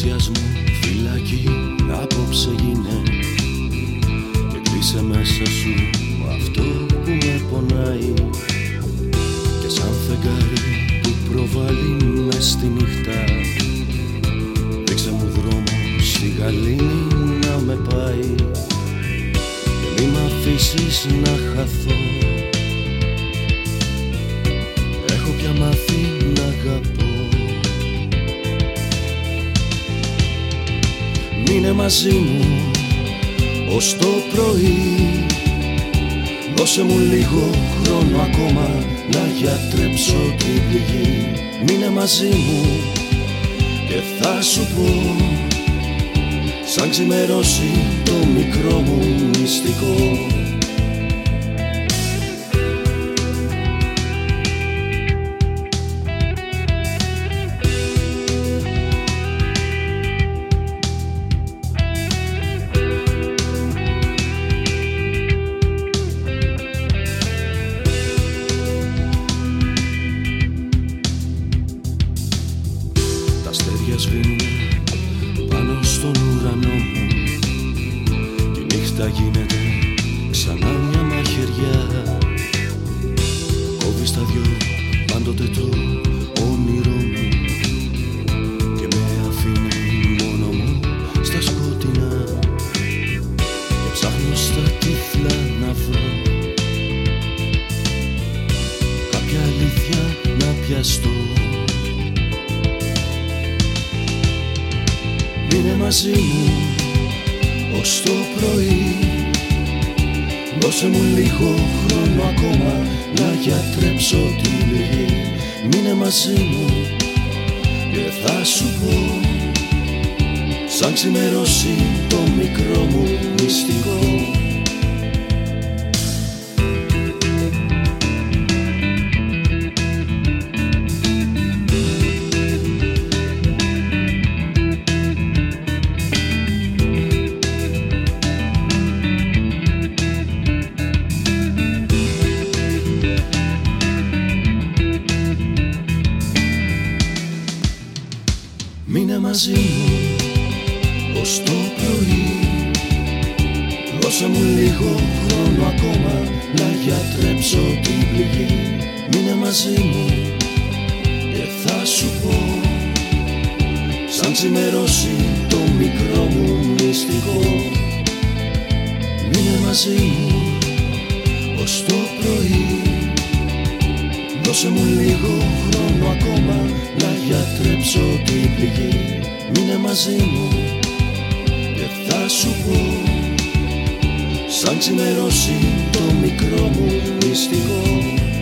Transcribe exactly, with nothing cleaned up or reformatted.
πλησιασμού φυλακή απόψε γίνε και κλείσε μέσα σου αυτό που με πονάει και σαν φεγγάρι που προβάλλει μες στη νύχτα δείξε μου δρόμο στη γαλήνη να με πάει και μη μ' αφήσεις να χαθώ. Έχω πια μάθει να αγαπώ. Μείνε μαζί μου ως το πρωί. Δώσε μου λίγο χρόνο ακόμα να γιατρέψω την πληγή. Μείνε μαζί μου και θα σου πω σαν ξημερώσει το μικρό μου μυστικό. Σβήνουνε πάνω στον ουρανό μου και η νύχτα γίνεται ξανά μια μαχαιριά. Κόβει στα δυο πάντοτε το όνειρό μου και με αφήνει μόνο μου στα σκοτεινά και ψάχνω στα τύφλα να βρω κάποια αλήθεια να πιαστώ. Μείνε μαζί μου ως το πρωί. Δώσε μου λίγο χρόνο ακόμα να γιατρέψω την πληγή. Μείνε μαζί μου και θα σου πω σαν ξημερώσει το μικρό μου μυστικό. Μείνε μαζί μου ως το πρωί. Δώσε μου λίγο χρόνο ακόμα να γιατρέψω την πληγή. Μείνε μαζί μου και θα σου πω σαν ξημερώσει το μικρό μου μυστικό. Μείνε μαζί μου ως το πρωί. Δώσε μου λίγο χρόνο ακόμα να γιατρέψω την πληγή. Μείνε μαζί μου και θα σου πω σαν ξημερώσει το μικρό μου μυστικό.